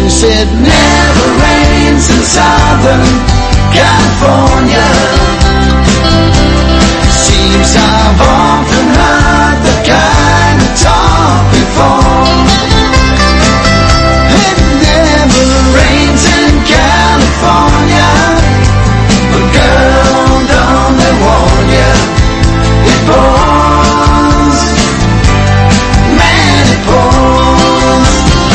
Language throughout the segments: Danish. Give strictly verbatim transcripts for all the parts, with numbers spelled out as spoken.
since it never rains in Southern California. Seems I've often heard the kind of talk before. It never rains in California, but girl, don't they warn ya, it pours, man, it pours.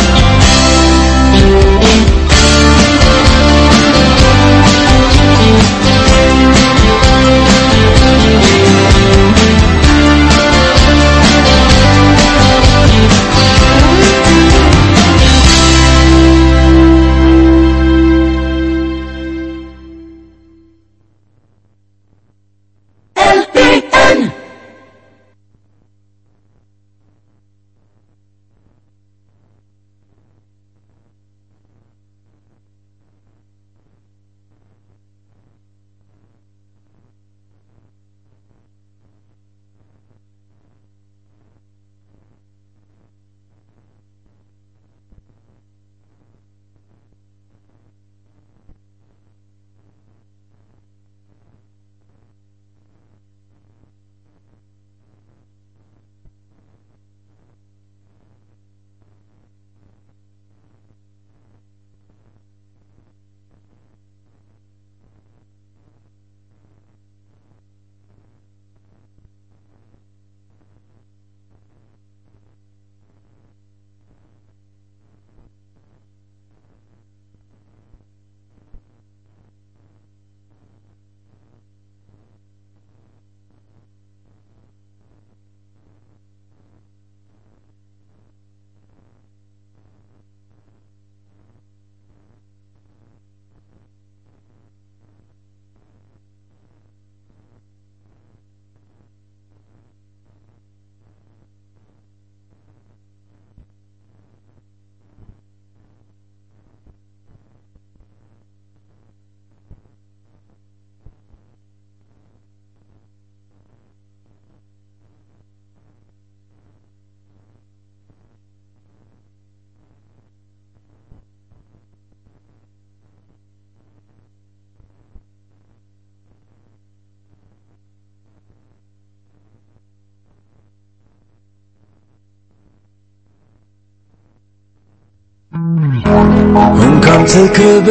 Hun kom til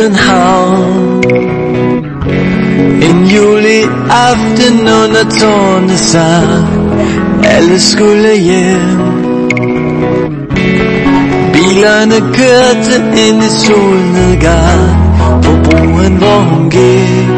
København en juliaften under tornesang. Alle skulle hjem. Bilerne kørte ind i solnedgang på broen, hvor hun gik.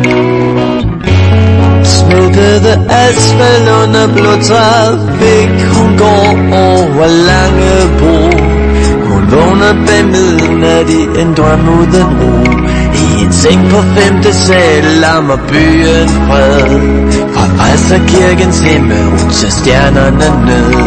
Smeltede asfalt under blå trafik. Hun går over Langebro. Hun vågner bag midnat i en drøm uden ro. I en seng på femte sal lammer byen fred. Fra Frelserkirkens himmel hun ser stjernerne ned.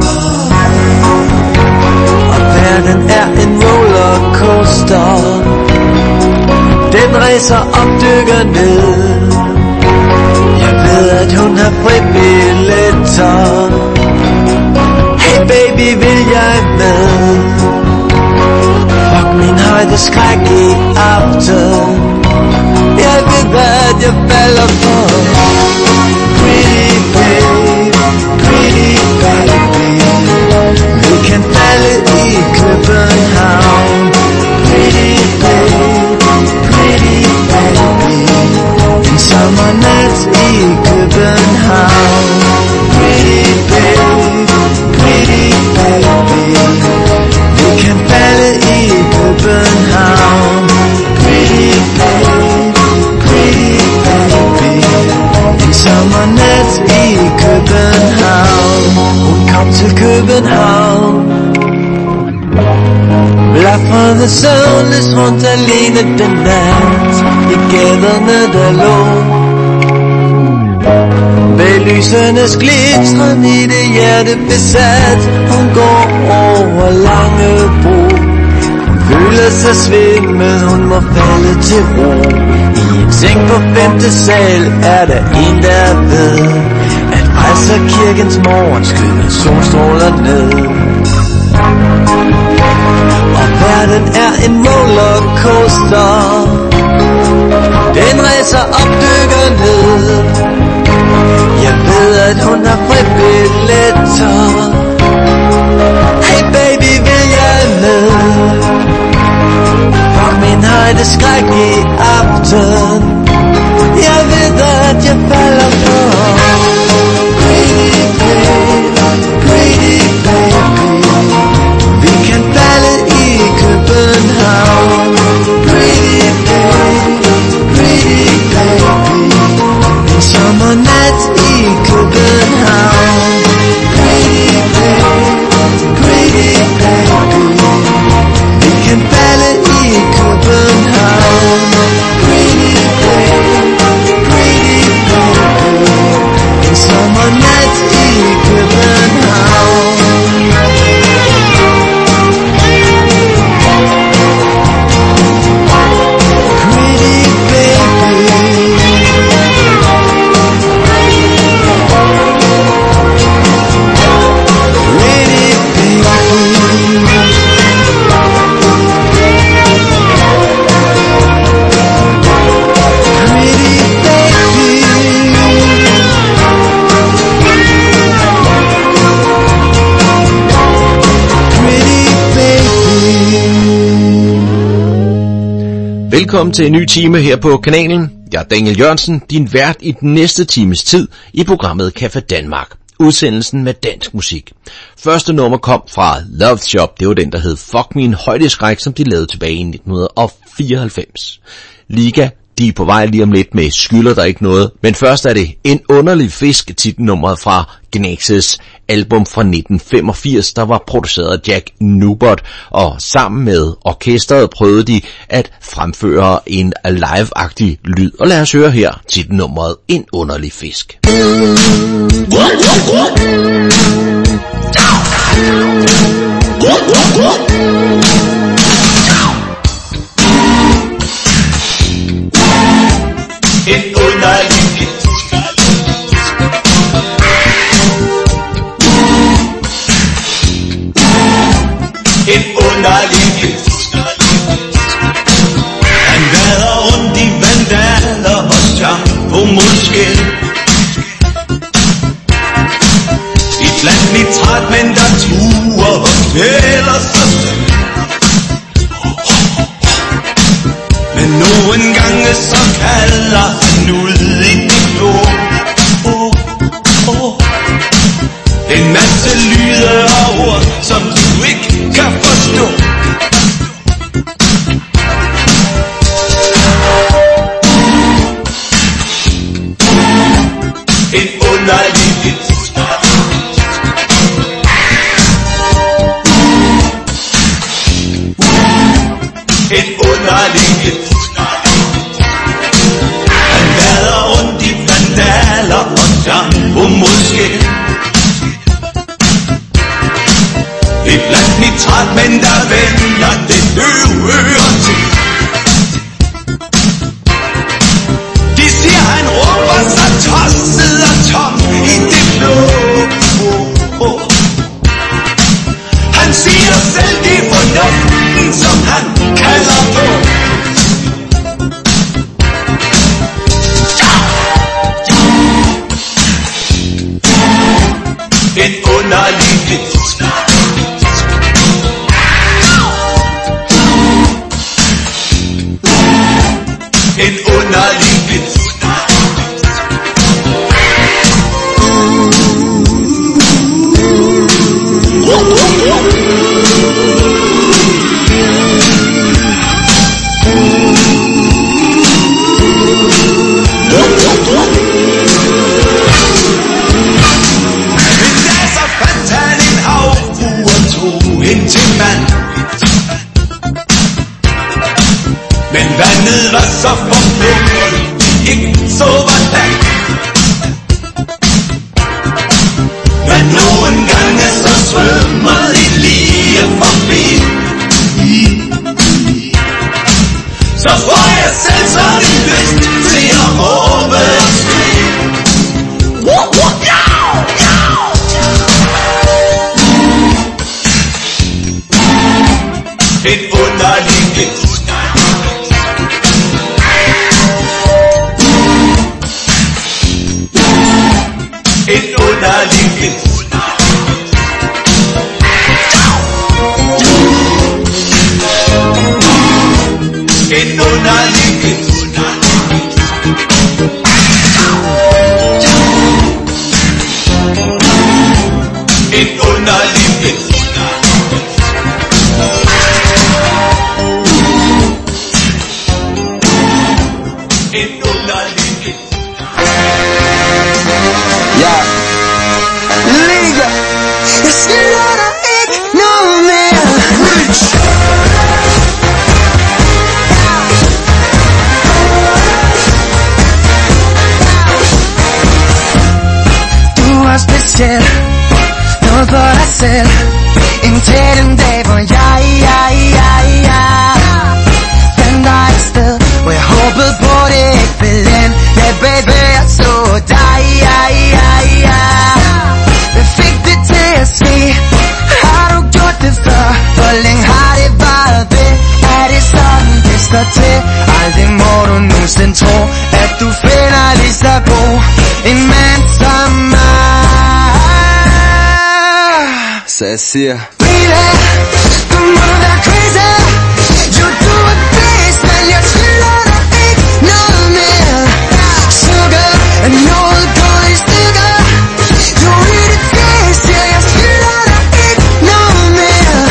Og verden er en rollercoaster. Den rejser op, dykker ned. Jeg ved at hun har fribilletter. Hey baby, vil jeg med? Fuck min højdeskræk i aften. Jeg ved hvad jeg falder for. Pretty baby, pretty baby. Vi kan falde i København. Pretty baby, pretty baby. En sommernat i København. Pretty baby, pretty baby. Vi kan falde i København. Pretty baby, pretty baby. En sommernat i København. Hun kom til København. Blafrede søvnløs rundt alene den nat. I gaderne der lå bag lysenes glitren i det hjerte besat. Hun går over Langebro. Hun føler sig svimmel, hun må falde til ro. I en seng på femte sal er der en der ved at Frelserkirkens morgen skyder solstråler ned. Og verden er en coaster. Den racer op, dykker ned. Jeg ved, at hun har fribilletter. Hey baby, vil jeg med? For min højdeskræk i aften. Jeg ved, at jeg falder for Pretty baby, pretty baby. Vi kan falde i København. Pretty baby, pretty baby. En sommernat i København. Pretty baby, pretty baby. Vi kan falde i København. Pretty baby, pretty baby. En sommernat i København. Velkommen til en ny time her på kanalen. Jeg er Daniel Jørgensen, din vært i den næste times tid i programmet Café Danmark. Udsendelsen med dansk musik. Første nummer kom fra Love Shop. Det var den, der hed Fuck Me, en højdeskræk, som de lavede tilbage i nitten fireoghalvfems. Liga, de er på vej lige om lidt med Skylder der ikke noget. Men først er det En underlig fisk, titelnummeret fra Gnaxes album fra nitten femogfirs, der var produceret af Jack Newbert, og sammen med orkestret prøvede de at fremføre en live-agtig lyd. Og lad os høre her titelnummeret En underlig fisk. En underlig fisk. En underlig fisk. Han vader rundt i vandaler og shampoo-muskel. I blandt nitrat, men der tuer og kvæler sig selv. Men nogle gange så kalder han ud i det blå. Oh, oh. En masse lyde og ord, som du ikke kan forstå. En underlig fisk. En underlig fisk. Han vader rundt i vandaler og shampoo-muskel. I blandt nitrat, men der vender det døve ører til. De siger, han råber sig tosset og tom i det blå. Oh, oh. Han siger selv, det er fornuften, som han kalder på. En underlig fisk. En underlig fisk. Men vandet var så forblået, ikke så hvordan. Men nogle gange så svømmer de lige forbi. Så får jeg selv sådan lyst til at råbe og skrige. En underlig fisk. Så jeg siger, baby, du må være crazy. You do it best, men jeg skylder dig ikke noget mere. Sugar er noget gået i stykker. Du er det bedst, ja, jeg skylder dig ikke noget mere.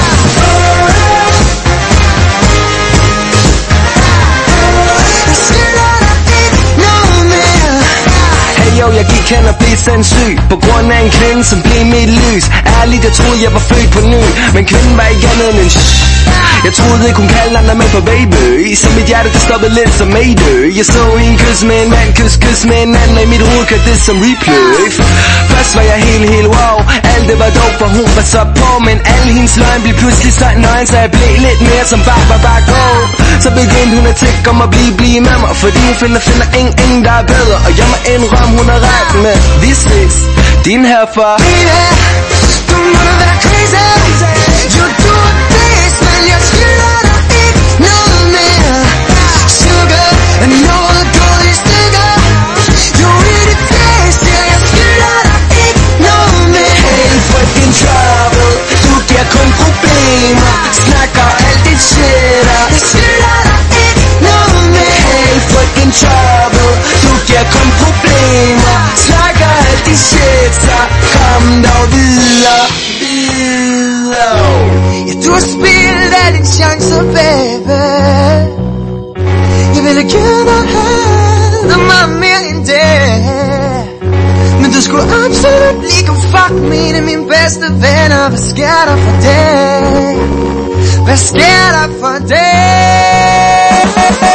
Jeg skylder dig ikke noget mere. hey yo, jeg gik hen og blev sindssyg på grund af en kvinde, som blev mit lys. Ærligt, jeg troede, jeg var født på ny, men kvinden var ikke andet end en shh. Jeg troede ikke, hun kaldte andre med på baby, så mit hjerte, det stoppede lidt som Mayday. Jeg så en kys med en mand, kys, kys med en anden, og i mit hoved kørte det som replay. Først var jeg helt, helt wow, alt det var dope, for hun var så på, men alle hendes løgn blev pludselig så nøgen, så jeg blev lidt mere som bare, bare, bare gå. Så begyndte hun at tække om at blive, blive med mig, fordi hun finder, finder ingen, ingen der er bedre, og jeg må indrømme, hun er ret med. Vi ses, din herfra. Baby, du må da være crazy. You do it best, men jeg skylder dig ikke noget mere. Sugar er noget gået i stykker. Du er det bedst, ja, jeg skylder dig ikke noget mere. Hey, freaking trouble, du giver kun problemer, snakker alt dit shit up. Jeg skylder dig ikke noget mere. Hey, freaking trouble, du giver kun problemer, snakker alt dit shit, så kom dog videre, videre. Ja, du har spillet alle dine chancer, baby. Jeg ville gerne have dig meget mere end det, men du skulle absolut lige kunne fuck mine, mine bedste venner. Hvad sker der for det? Hvad sker der for det?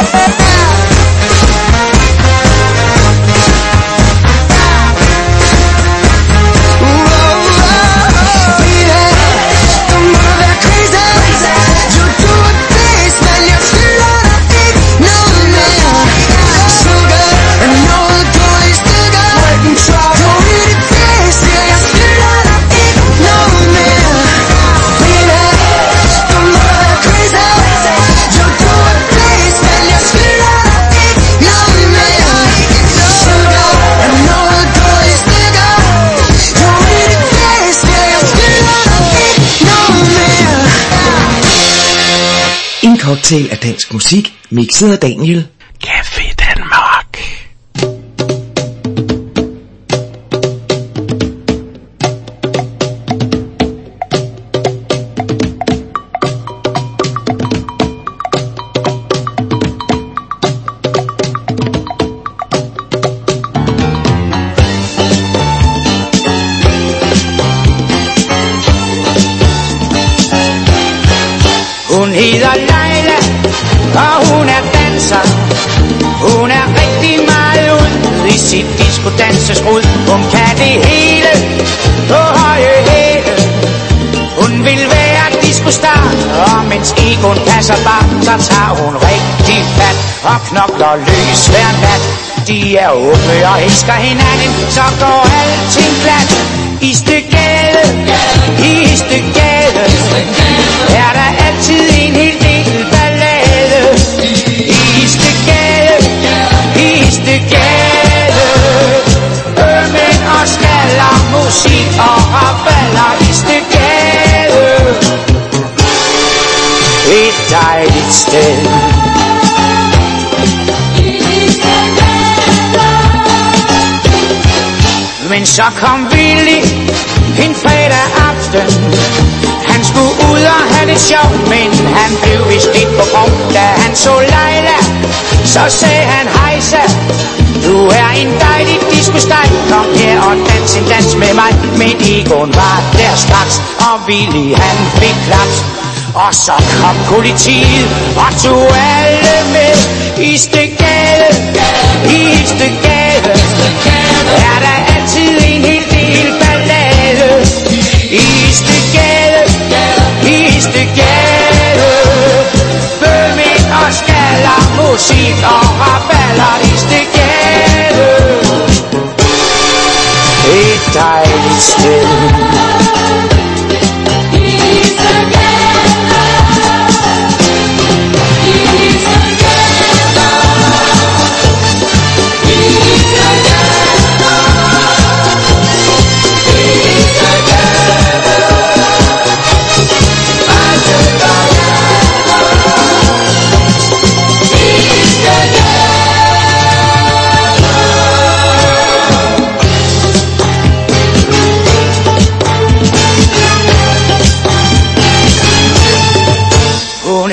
En cocktail af dansk musik, mixet af Daniel. Café Danmark. Hun hedder Leila, og hun er danser. Hun er rigtig meget ud i sit disco-danseskrud. Hun kan det hele på høje hæle. Hun vil være disco-star, og mens Egon passer bar, så tager hun rigtig fat og knokler løs hver nat. De er unge og elsker hinanden, så går alting glat. I Støgade, i Støgade, er der altid en hel del ballade. I Støgade, i Støgade, ømænd og skaller, musik og raballer. I Støgade, et dejligt sted. Men så kom Willy en fredag aften. Han skulle ud og have det sjovt, men han blev vist lidt på grund. Da han så Leila, så sagde han hejsa. Du er en dejlig disco-steg, kom her og dans en dans med mig. Men Egon var der straks, og Willy han fik klaps. Og så kom politiet og tog alle med. I Støgade, i Støgade, er der altid en hel del ballade. I Støgade, i Støgade, bømænd og skaller, musik og raballer. I Støgade, et dejligt sted.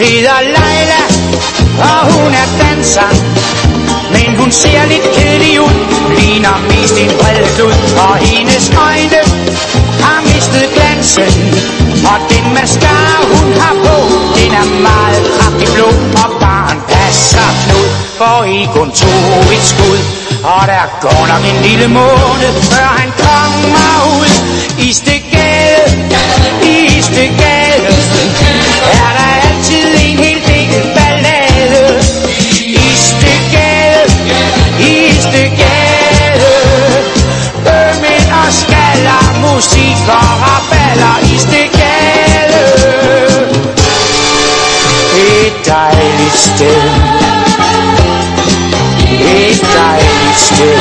hedder Leila, og hun er danser. Men hun ser lidt kedelig ud, ligner mest en bredklud. Og hendes øjne har mistet glansen, og den mascara hun har på, den er meget kraftig blå. Og barn passer knud, for Egon tog et skud. Og der går nok en lille måned, før han kommer ud. I Stegade, i Stegade, er der altid en hel del ballade. I Stegade, i Stegade, bømænd og skaller, musik og raballer. I Stegade, et dejligt sted, et dejligt sted.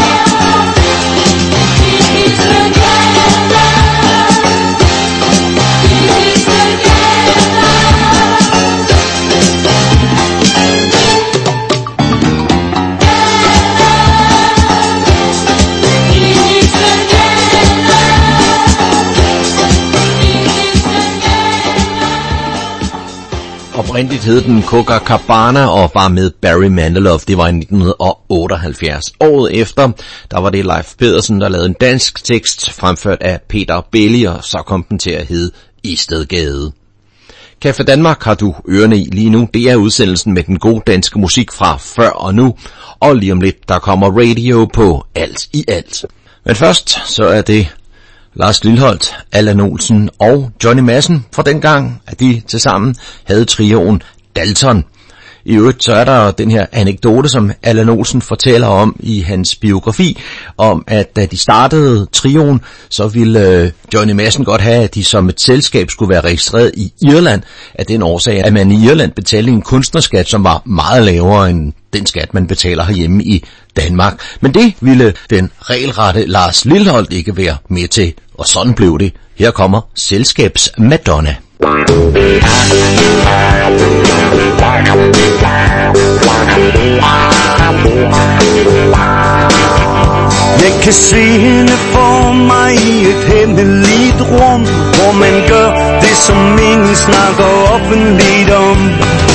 Oprindeligt hed den Copacabana og var med Barry Manilow. Det var i nitten otteoghalvfjerds. Året efter, der var det Leif Pedersen, der lavede en dansk tekst, fremført af Peter Belli, og så kom den til at hedde Istedgade. Café Danmark har du ørerne i lige nu. Det er udsendelsen med den gode danske musik fra før og nu. Og lige om lidt, der kommer radio på alt i alt. Men først, så er det Lars Lilholt, Allan Olsen og Johnny Madsen, for dengang, at de tilsammen havde trioen Dalton. I øvrigt så er der den her anekdote, som Allan Olsen fortæller om i hans biografi, om at da de startede trioen, så ville Johnny Madsen godt have, at de som et selskab skulle være registreret i Irland, af den årsag, at man i Irland betalte en kunstnerskat, som var meget lavere end den skat, man betaler herhjemme i Danmark. Men det ville den regelrette Lars Lilholt ikke være med til, og sådan blev det. Her kommer Selskabs Madonna. Jeg kan se hende for mig i et hemmeligt rum, hvor man gør det, som ingen snakker offentligt om.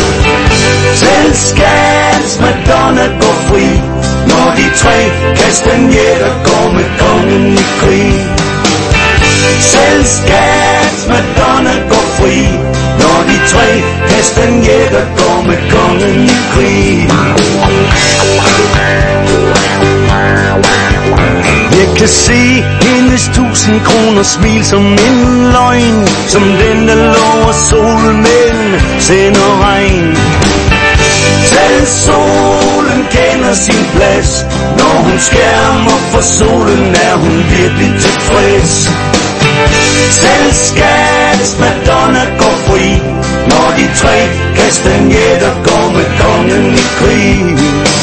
Selskabs Madonna går fri, når de tre kastanjetter går med kongen i krig. Selskabs Madonna går fri, når de tre kastanjetter går med kongen i krig. Jeg kan se hendes tusind kroner smil som en løgn, som den der lover solmænd sender regn. Selv solen kender sin plads, når hun skærmer for solen, er hun virkelig tilfreds. Selskabs Madonna går fri, når de tre kastanjetter går med kongen i krig.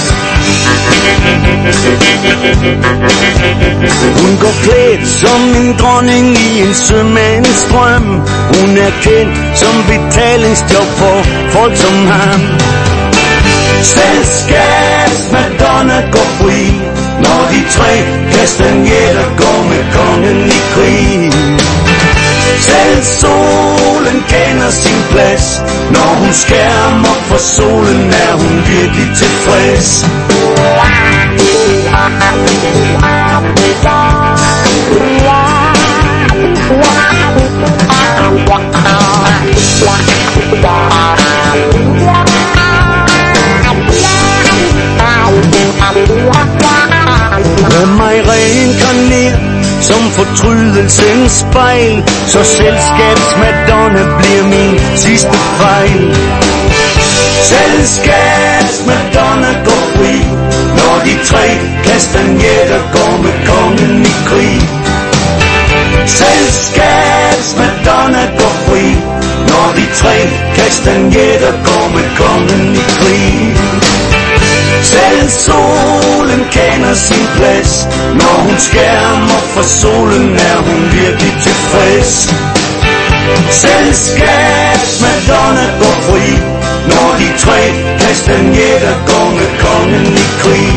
Hun går klædt som en dronning i en sømandsdrøm. Hun er kendt som betalingsjob for folk som ham. Selskabs Madonna går fri, når de tre kastanjetter går med kongen i krig. Selv solen kender sin plads, når hun skærmer for solen, er hun virkelig tilfreds. Lad mig reinkarnere som fortrydelsens spejl, så selskabs Madonna bliver min sidste fejl. Selskabs Madonna går fri, når de tre kastanjetter går med kongen i krig. Selskabs Madonna går fri, når de tre kastanjetter går med kongen i krig. Selv solen kender sin plads, når hun skærmer for solen, er hun virkelig tilfreds. Selskabs Madonna går fri, når de tre kastanjetter går med kongen i krig.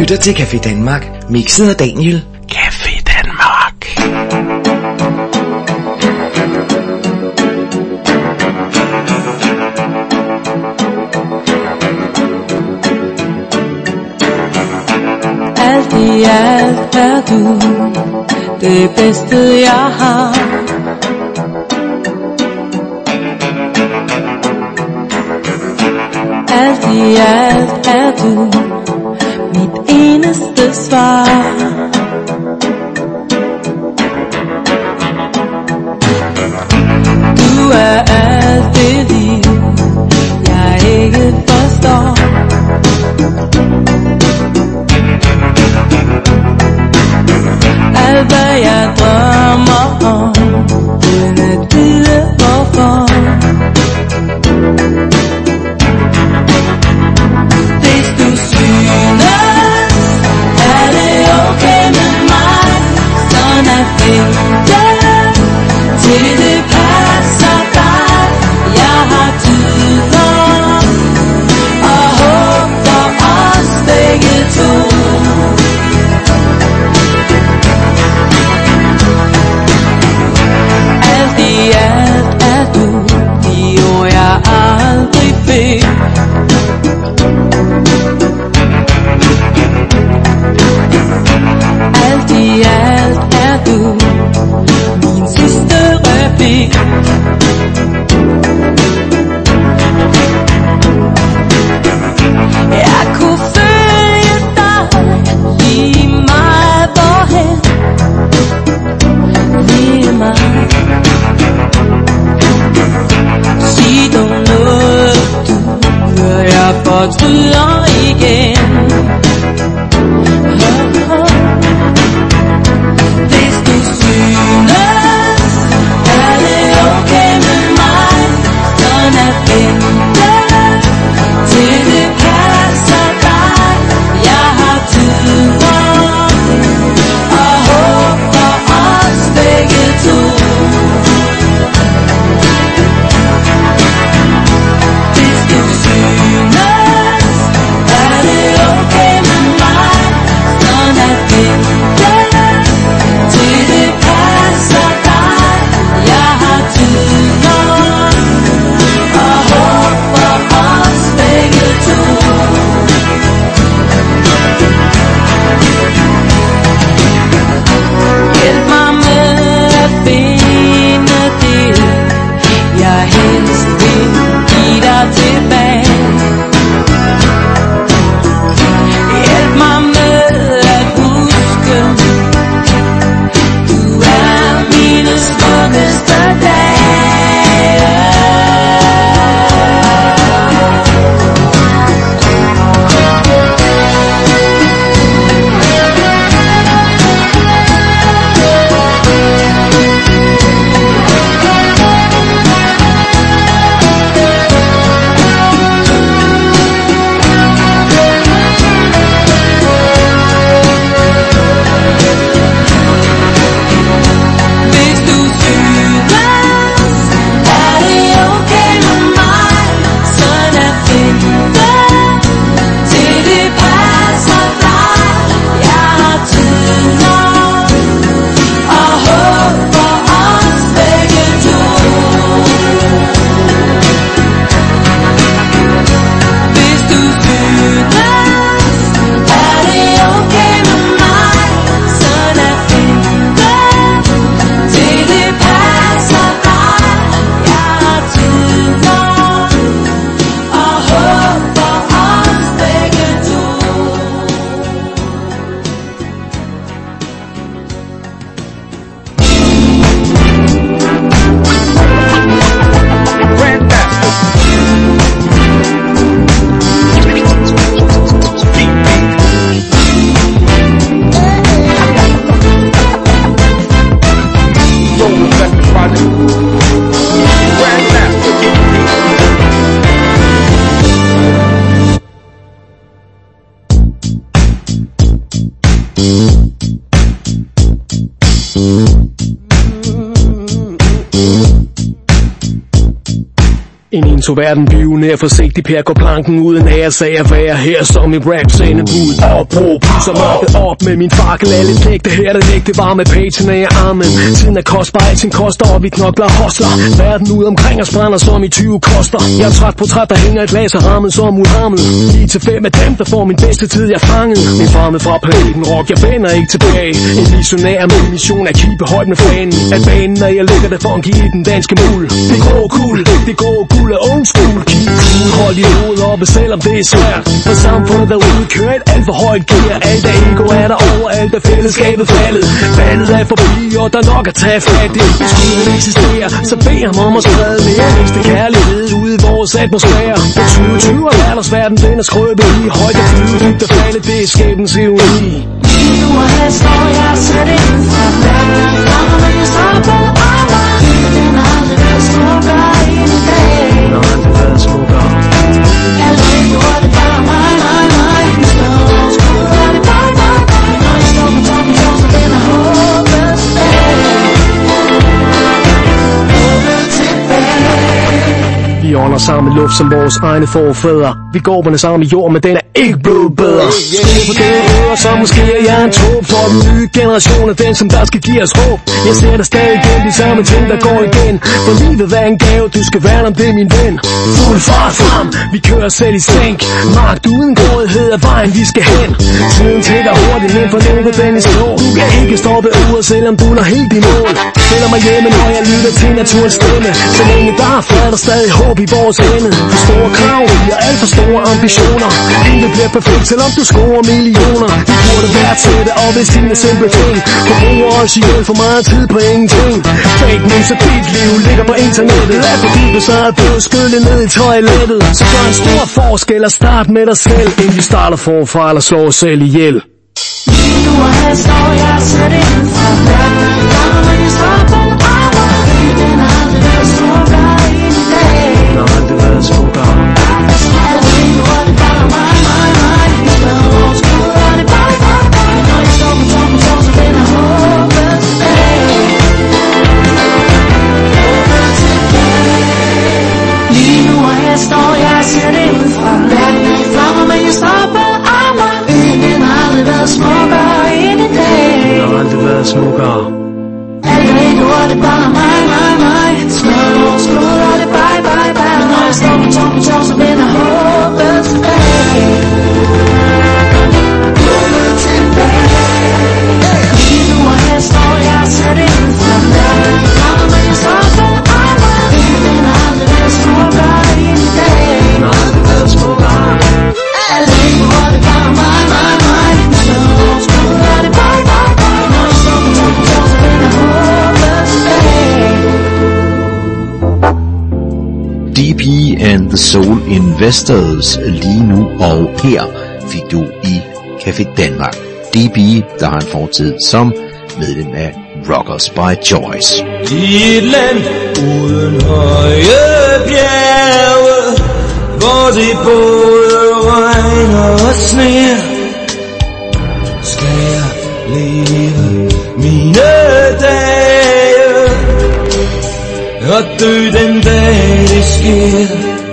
lytter til Café Danmark, mixet af Daniel. Café Danmark. Alt i alt er du det bedste jeg har. Alt i alt er du mit eneste svar. Du er alt det liv jeg ikke forstår. Alt hvad jeg drømmer om, uden at vide hvorfor. Hvis du synes, er det okay med mig, sådan at vente, til det passer dig. Jeg har tid nok, og håb for os begge to. Alt i alt er du de ord jeg aldrig fik. Alt i alt er du min sidste replik. Jeg kunne følge dig lige meget hvorhen, lige meget. Sig dog noget du, før jeg fortryder igen. Hvis du synes, er det okay med mig, sådan at vente, til det passer dig. Jeg har tid nok, og håb for os begge to. Hvis du synes, Hun tog verden pioner forsigtig per går planken uden ære sag at være her som en rap sendebud. Opråb, så mørket op med min fakkel. Alle knægte her, der lægte var med pagen af armen. Tiden er kostbar, alting koster, og vi knokler hostler. Verden ud omkring os brænder som i tyve koster. Jeg er træt på træt, der hænger et glas af rammen som Muhammed. Lige til fem af dem, der får min bedste tid, jeg fanget. Min farmet fra planeten rock, jeg vender ikke tilbage. En missionær med en mission at kippe højt med fanen. At banen, når jeg lægger det funky i den danske mul. Det går guld, det går guld af old school. Keep cool, hold dit hoved oppe, selvom det er svært. For samfundet derude kører et alt for højt gear. Alt er ego er der overalt, er fællesskabet faldet. Vandet er forbi, og der er nok at tage fat i. Hvis Gud eksisterer, så bed ham om at sprede mere. Næste kærlighed ude i vores atmosfære. For tyve tyve er hverdagsverden, den er skrøbet i. Højt og flyve, dybt og falde, det er skæbens ironi. Lige nu og her står jeg sæt ind fra verden. Rammer, men jeg står på arbejde. Den har aldrig været smukkere end i dag. Den har aldrig været smukkere. Alle ikke ord, det bare mig, mig, mig. Den slår og skruer, det bare mig, mig. Når jeg står på toppen, så den er håbet dag. Håbet tilbage. Vi ånder samme luft som vores egne forfædre. Vi går på den samme jord, men den er ikke blevet bedre. Stå på det ord, så måske er jeg en tråb for den nye generation af den, som der skal give os håb. Jeg ser der stadig igen de samme ting, der går igen. For livet er en gave, du skal værne om det, min ven. Fuld fart frem, vi kører selv i sænk. Magt uden grådighed er vejen, vi skal hen. Tiden tækker hurtigt ind for noget, den i stå. Du kan ikke stoppe uret, selvom du når helt i mål. Stiller mig hjemme, når jeg lytter til naturens stemme. Så længe der er fred, der stadig håb i vores ende. For store krav, vi har alt for store ambitioner. Intet bliver perfekt, selvom du scorer millioner. Vi burde værdsætte og ved sine simple ting. Forbruger os ihjel for meget tid på ingenting. Fake news og dit liv ligger på internettet. Alt for dybet, så er blevet skyllet ned i toilettet. Så gør en stor forskel at starte med dig selv, inden vi starter forfra eller slår os selv ihjel. Lige nu og her står jeg sæt ind fra verden. Rammer, men jeg står på arbejde. Den har aldrig været smukkere end i dag. Den har aldrig været smukkere. Alle ikke ord, det bare mig, mig, mig. Den slår og skruer, det bare mig, mig. Når jeg står på toppen, så den er håbet tilbage. Håbet tilbage. Lige nu og her står jeg sæt ind fra verden. Rammer, men jeg står på arbejde. Den har aldrig været smukkere end i dag. Den har aldrig været smukkere. Alle ikke ord, det bare mig, mig, mig. Slår og skruer, det bye, bye, bye. Når jeg står på toppen, så vender håbet tilbage. Håbet tilbage. Lige nu og her står jeg sæt ind fra verden. Rammer, men jeg står på arbejde. Den har aldrig været smukkere end i dag. Den har aldrig været smukkere. Alle ikke ord, det bare mig, mig, mig. Slår og skruer, det bye, bye, bye. Når jeg står på toppen, så vender håbet tilbage. D P and the Soul Investors lige nu og her fik du i Café Danmark. D P, der har en fortid som medlem af Rockers by Choice. I et land uden høje bjerge, hvor det både regner og sner, skal jeg leve mine dage og dø den dag det sker.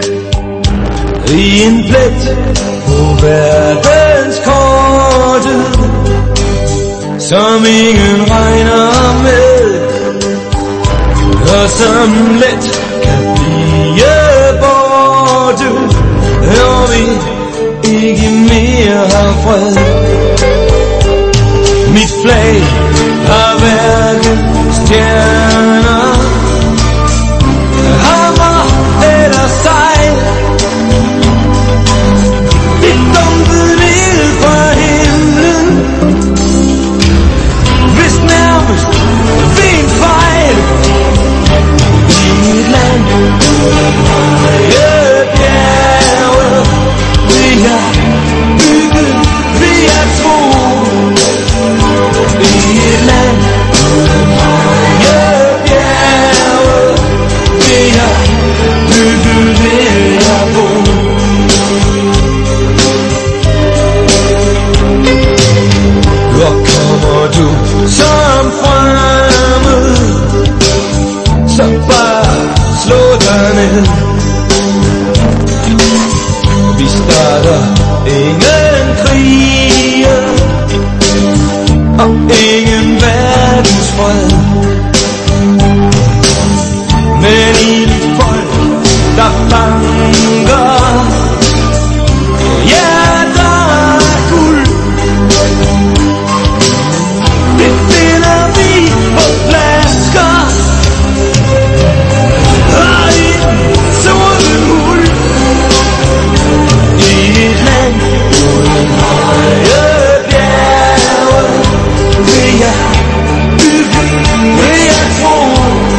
I en plet på verdenskortet, som ingen regner med, og som let kan blive borte, når vi ikke mere har fred. Mit flag har hverken stjerner, hammer eller sejl. Det dumpede ned fra himlen, vist nærmest ved en fejl. I et land høje bjerge vil jeg bygge, vil jeg tro. I et land høje bjerge vil jeg bygge, vil jeg bo. Og kommer du som fremmed, så bare slå dig ned. vi starter ingen krige og ingen verdensfred, men i et folk, der banker hjerter af guld. Det finder vi på flasker og i sorte hul. I et land uden høje bjerge vil jeg bygge, vil jeg tro.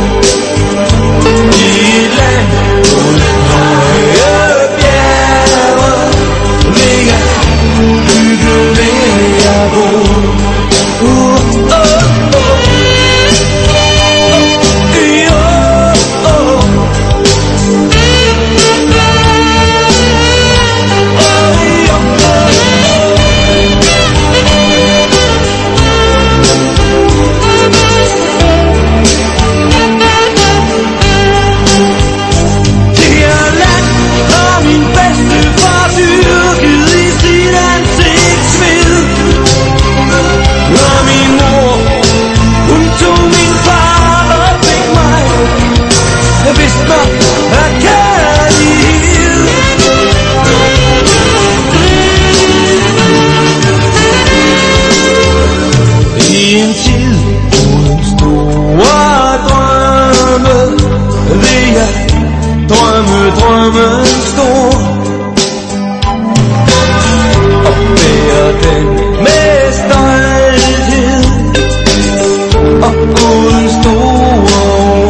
I et land uden høje bjerge vil jeg bygge, vil jeg bo. Uh, oh. Drømme, drømme stor og bære den med stolthed og uden store.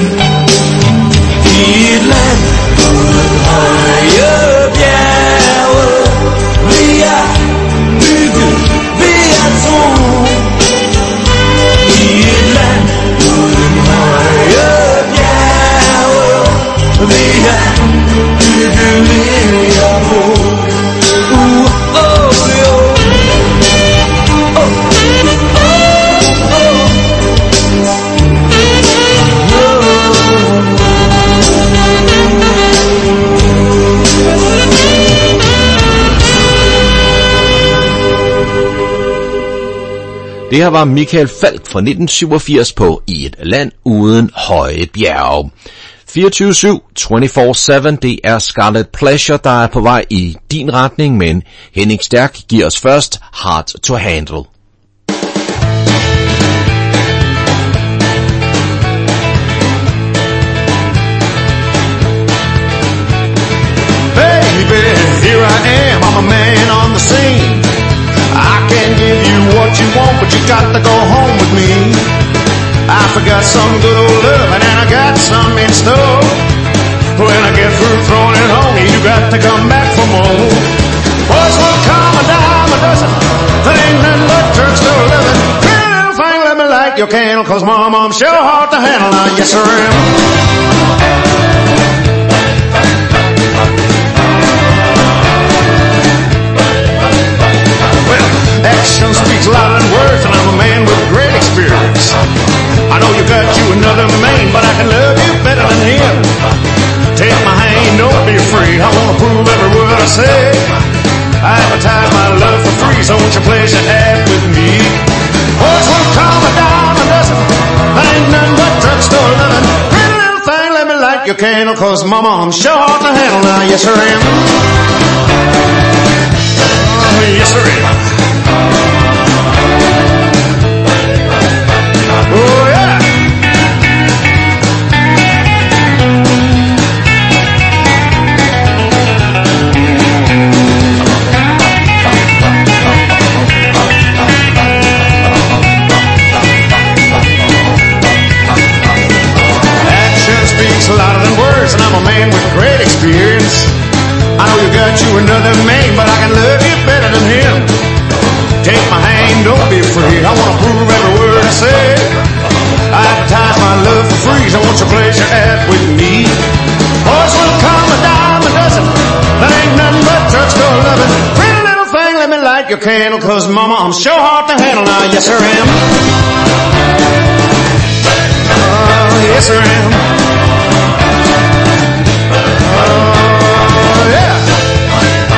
I et land uden høje bjerge vil jeg bygge, vil jeg tro. I et land uden høje vil jeg bygge, vil jeg bo. Uh, oh, jo. Oh, oh, oh. Det her var Michael Falch fra nitten syvogfirs på I et land uden høje bjerge. fireogtyve syv, twenty-four seven, det er Scarlet Pleasure, der er på vej i din retning, men Henning Stærk giver os først Hard to Handle. Baby, here I am, I'm a man on the scene. I can give you what you want, but you got to go home with me. I forgot some good old love and I got some in store. When I get through throwing it home, you got to come back for more. Boys will come a dime a dozen, that ain't nothing but drugstore living. Pretty little thing, let me light your candle, cause mama, I'm sure hard to handle now, yes I am. Well, action speaks louder than words, and I'm a man with great experience. I know you got you another man, but I can love you better than him. Take my hand, don't be afraid, I wanna prove every word I say. I advertise my love for free, so won't you place your ad with me? Boys won't come a dime a dozen, that ain't nothing but drugstore living. Pretty little thing, let me light your candle, cause mama, I'm sure hard to handle now, yes I am. Oh, yes I am. Oh yeah. Action speaks louder than words, and I'm a man with great experience. I know you got you another man, but I can love you better than him. Take my hand, don't be afraid, I wanna prove every word I say. I advertise my love for free, so won't you place your ad with me? Boys will come a dime a dozen, that ain't nothing but drugstore loving. Pretty little thing, let me light your candle, cause mama, I'm sure hard to handle now, yes I am. Oh, yes I am. Oh, yeah.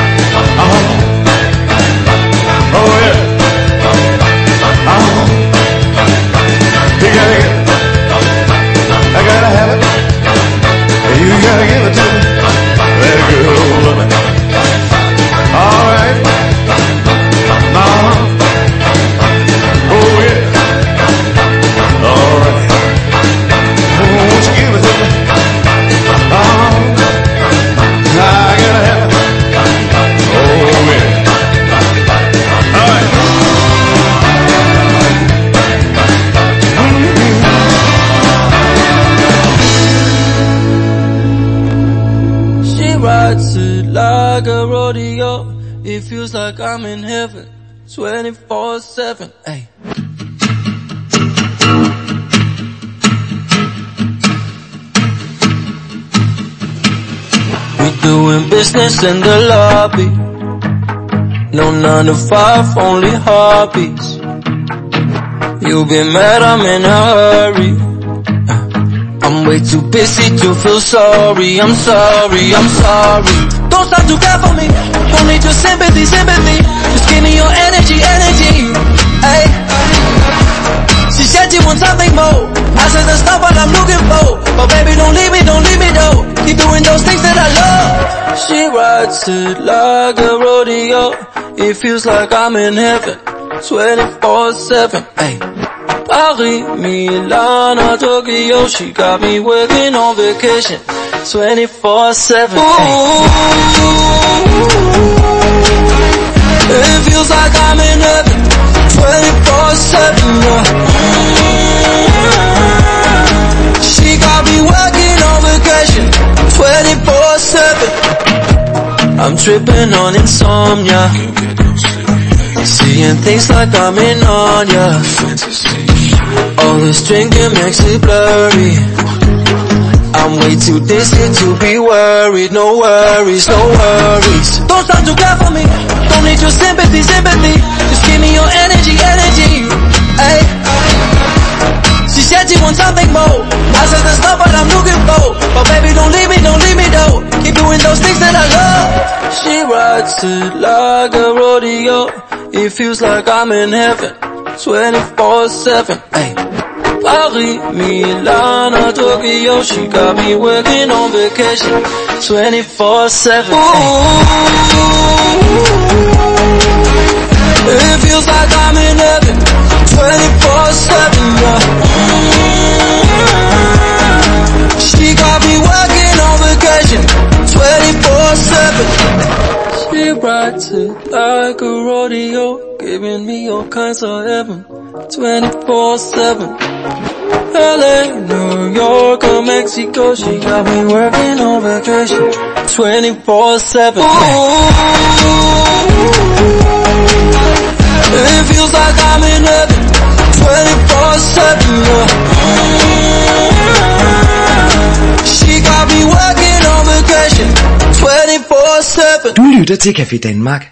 It feels like I'm in heaven twenty-four seven. Ay. We doing business in the lobby. No nine to five, only hobbies. You be mad, I'm in a hurry. I'm way too busy to feel sorry. I'm sorry, I'm sorry. Don't stop to care for me. Don't need your sympathy, sympathy. Just give me your energy, energy. Ay. She said she wants something more. I said that's not what I'm looking for. But baby, don't leave me, don't leave me though. Keep doing those things that I love. She rides it like a rodeo. It feels like I'm in heaven twenty-four seven. Ay. Paris, Milan or Tokyo. She got me working on vacation twenty-four seven. It feels like I'm in heaven twenty-four seven. She got me working on vacation twenty-four seven. I'm tripping on insomnia, seeing things like I'm in on ya. All this drinking makes it blurry. I'm way too distant to be worried. No worries, no worries. Don't stop to care for me. Don't need your sympathy, sympathy. Just give me your energy, energy. Ay. She said she wants something more. I said that's not what I'm looking for. But baby, don't leave me, don't leave me though. Keep doing those things that I love. She rides it like a rodeo. It feels like I'm in heaven twenty-four seven. Ay. Paris, Milan or Tokyo. She got me working on vacation twenty-four seven. It feels like I'm in heaven twenty-four seven. She got me working on vacation twenty-four seven. She rides it like a rodeo, giving me all kinds of heaven twenty-four seven. L A, New York or Mexico. She got me working on vacation twenty-four seven. It feels like I'm in heaven twenty-four seven. She got me working on vacation twenty-four seven. Du lytter til Café Danmark.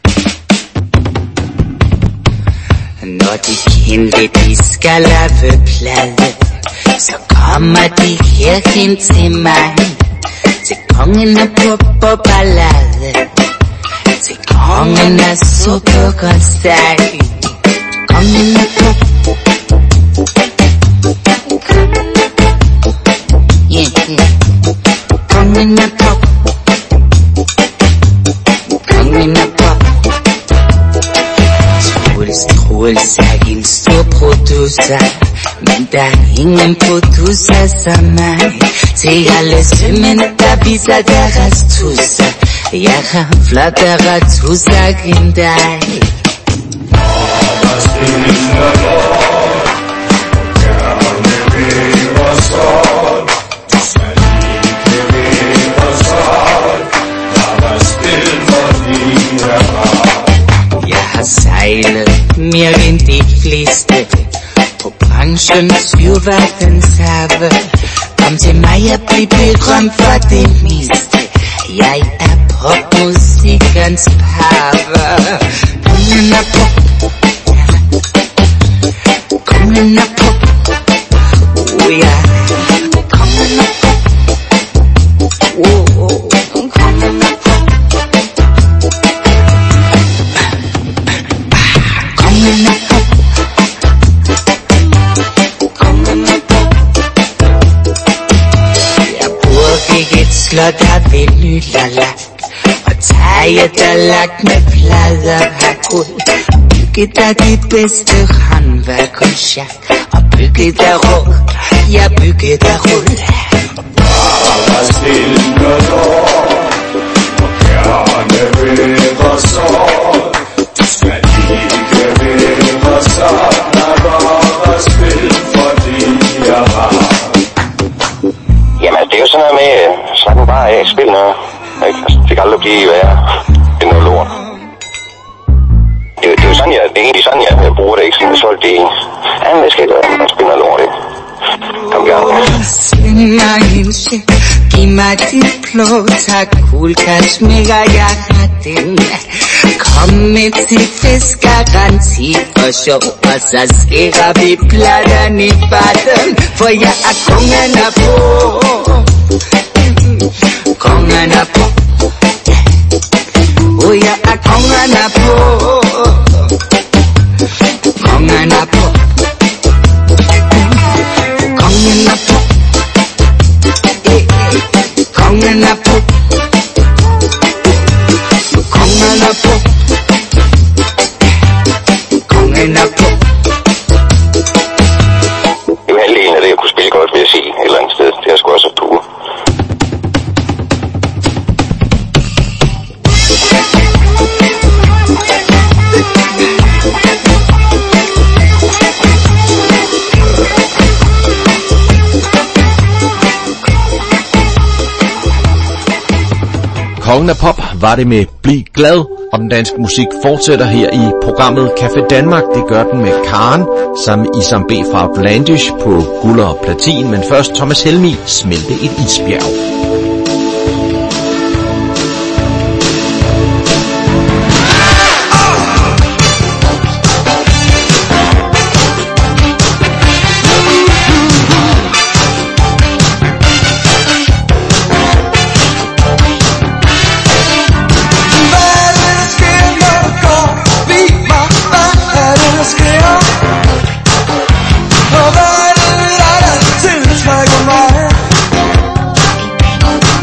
Når de kendte, de skal lave plade, så kommer de her hen til mig. Til kongen af pop og ballade, til kongen af suppe og steg. Kongen af pop, yeah. Kongen af pop, kongen af pop. Troels, Troels er en stor producer, men der er ingen producer som mig. Til alle sømænd, der viser deres tusser, jeg har flottere tusser end dig. Jeg har sejlet mere end de fleste på branchens syvverdenshave. Kom til mig og bliv berømt for det meste. Jeg er popmusikkens pave. Kongen er pop, kongen er pop, oh ja. Kongen er pop, oh oh. Kongen er pop, kongen er pop, kongen er pop. Jeg burde et slot af vinyl og lak, og taget og lagt med plader af guld. Bygget af det bedste håndværk og sjak, og bygget af råd, jeg bygget af rull. Bare stille og lov, og gerne være så. Du skal ikke være så, lad bare spil, fordi jeg har. Jamen, det er jo sådan noget med, slap den bare af, spil noget. Altså, det kan aldrig blive værre end noget lort. jo sådan, jeg, det er egentlig sådan, jeg, jeg bruger det, ikke sådan, så det er ja, hvad skal jeg gøre, man spiller lort, ikke? Kom gerne. Send mig en check, giv mig dit blå, tak, cool cash, mega, jeg har den. Kom med til fiskegaranti for sjov, og så skærer vi platterne i batten, for jeg er kongen af på. Kongen af på. Oh, jeg er kongen af på. Kongen af på. Kongen af på. Kongen af på. Kongen af på. Kongen af på. Det er halvdelen af det, jeg kunne spille godt, vil jeg sige, et eller andet sted. Det er sgu også på. Kongen af pop var det med Bliv glad, og den danske musik fortsætter her i programmet Café Danmark. Det gør den med Karen, sammen med Isam B fra Outlandish på guld og platin, men først Thomas Helmig, Smelte et isbjerg. Hvad er det, der tiltrækker mig?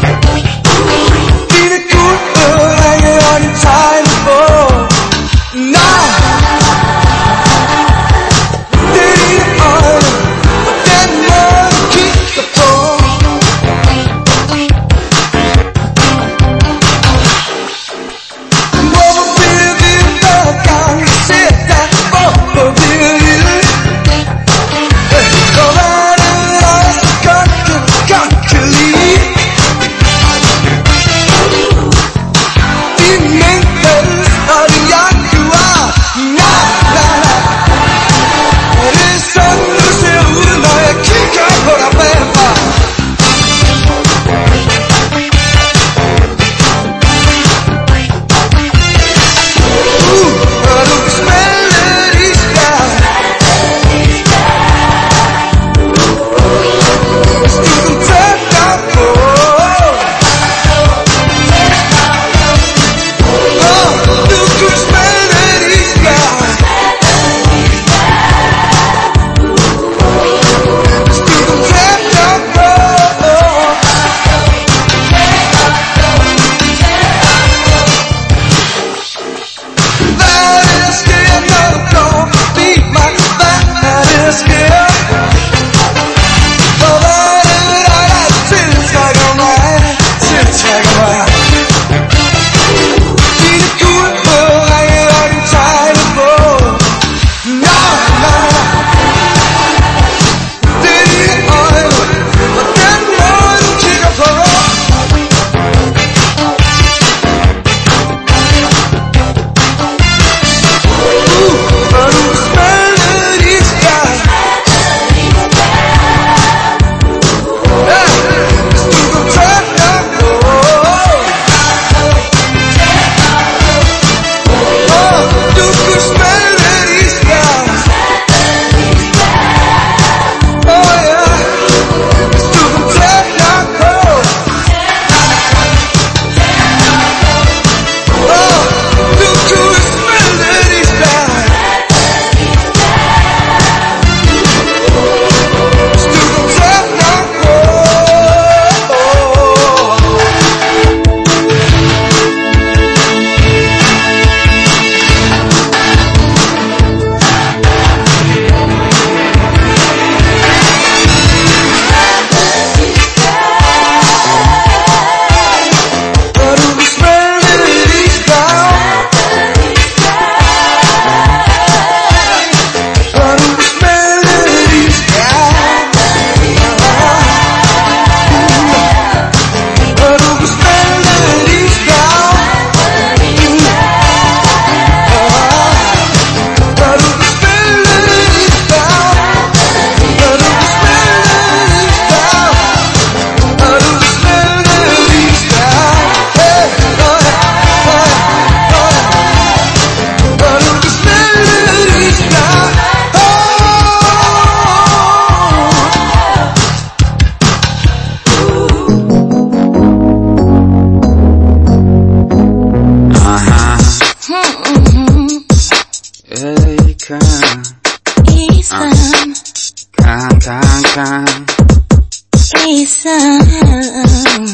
sound.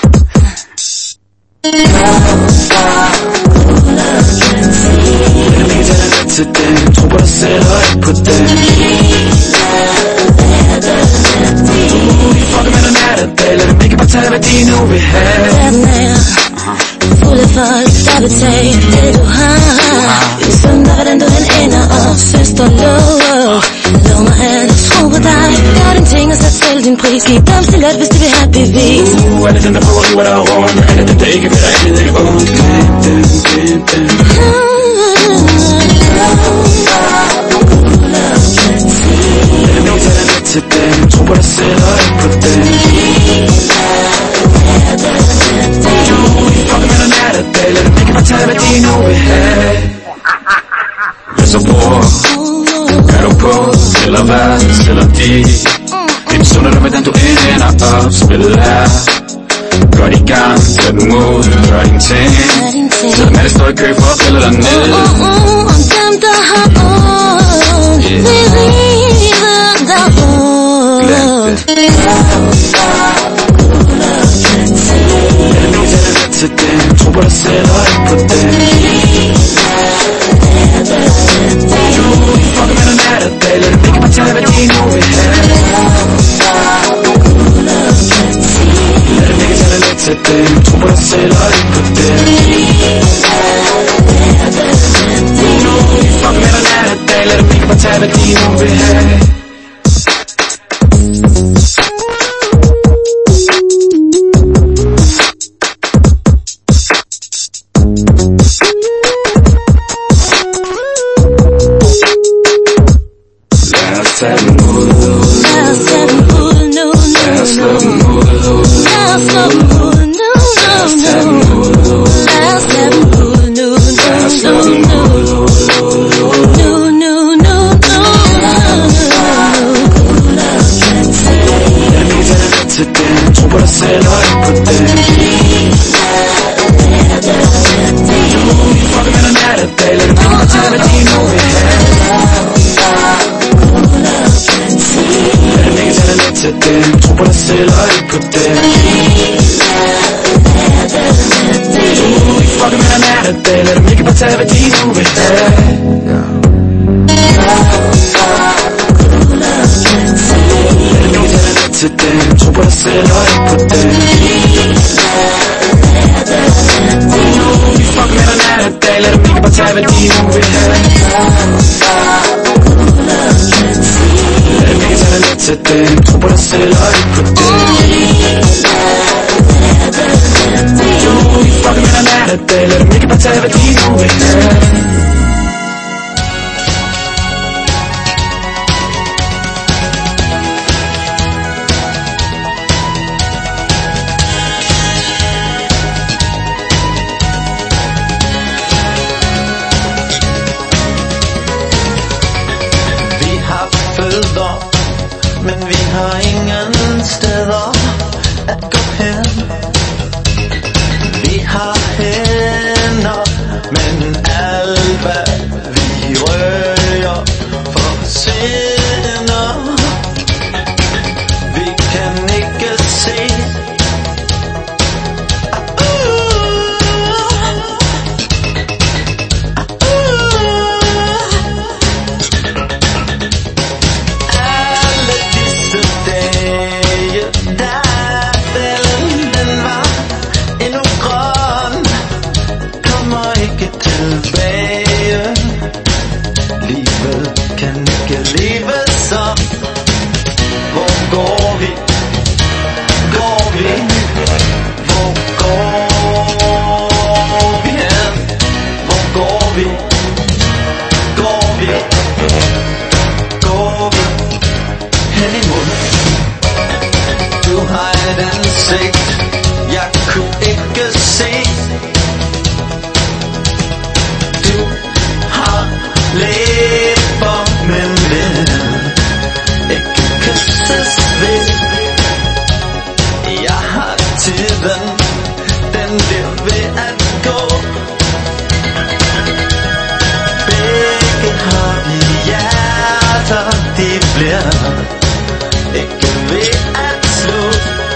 Til dem, tro på dig selv og ikke på dem. Du er fucking med dig nat og dag. Lad dem ikke bare tage, hvad de nu vil have. Verden er fuld af folk, der vil tage det du har. Det er sådan, der hvordan du end ender op. Søster, lov, lov mig at tro på dig. Gør din ting og sæt selv din pris. Giv dem stilet, hvis de vil have bevis. Uh, alle dem der prøver, du er der rundt. Alle dem der ikke vil dig, det er ondt. Glem dem, glem dem. Lad dem ikke tage dig lidt til dem. Tro på dig selv og ikke på dem. Du er fucking med dig nat og dag. Lad dem ikke bare tage, hvad de nu vil have. Hvad så bror? Er du på? Eller hvad? Selvom de det sunder dig, hvordan du ender op. Spillet er gør det i gang, tag den mod, gør din ting. Selvom alle står i kø for at fælde dig ned. Om dem der har ondt, vi river der ondt. Lad dem ikke tage dig til dem. Tro på dig selv og ikke på dem. Du er fucking med dig nat og dag. Lad dem ikke bare tage, hvad de nu vil have. Lad dem ikke tage dig lidt til dem. Tro på dig selv og ikke på dem. Du er fucking med dig nat og dag. Lad dem ikke bare tage, hvad de nu vil have. Tag den ud, lad os tage den ud nu, nu. Lad os slå den ud, lad os slå den ud nu, nu. Lad os tage den ud nu, lad os slå den ud, nu, nu, nu, nu. Lad mig tage dig til dem. Tro på dig selv og ikke på dem. Du er fucking med dig nat og dag. Lad dem ikke bare tage, hvad de nu vil have. Lad dem ikke tage dig lidt til dem. Tro på dig selv og ikke på dem. Du er fucking med dig nat og dag. Lad dem ikke bare tage, hvad de nu vil have. Lad dem ikke tage dig lidt til dem. Tro på dig selv og ikke på dem. Du er fucking med dig nat og dag. Lad dem ikke bare tage, hvad de nu vil have. Lad dem ikke tage dig lidt til dem. Tro på dig selv og ikke på dem. Du er fucking med dig nat og dag. Lad dem ikke bare tage, hvad de nu vil have. Men vi har ingen steder at gå hen. Vi har hænder, men alt hvad vi rører forsvinder. Vi kan ikke se ikke ved at slå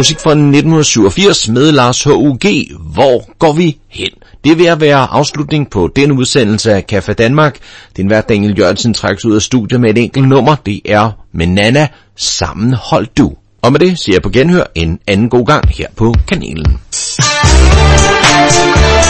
Musik fra nitten syvogfirs med Lars H U G. Hvor går vi hen? Det vil være afslutning på den udsendelse af Café Danmark. Den vært Daniel Jørgensen trækkes ud af studiet med et enkelt nummer. Det er med Nana, Sammenhold du. Og med det siger jeg på genhør en anden god gang her på kanalen.